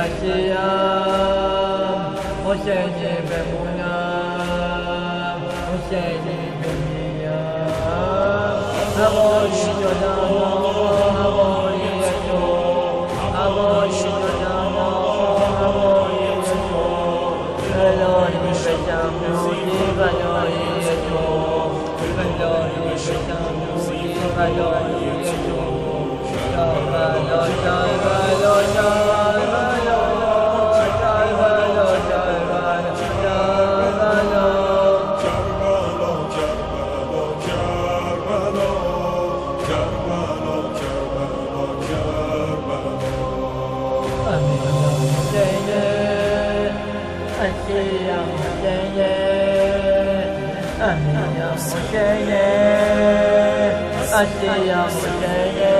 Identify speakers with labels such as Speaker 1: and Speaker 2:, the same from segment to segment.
Speaker 1: اشیم حسینی بمونم حسینی بمیرم هوایی شدم هوایی تو هوایی شدم هوایی تو الهی بشم روزی غذایی تو الهی بشم روزی غذایی تو کربلا کربلا کربلا کربلا کربلا اشیا حسینه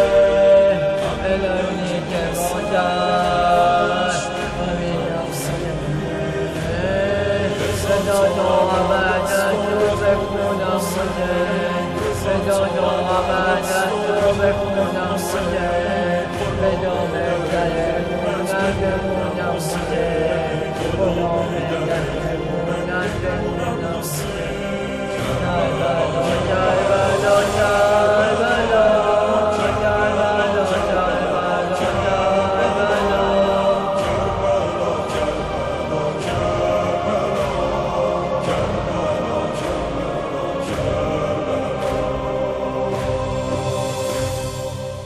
Speaker 1: الهی که باشد امیا حسینه صدا تو ابدا تو بکنم صدا تو ابدا تو بکنم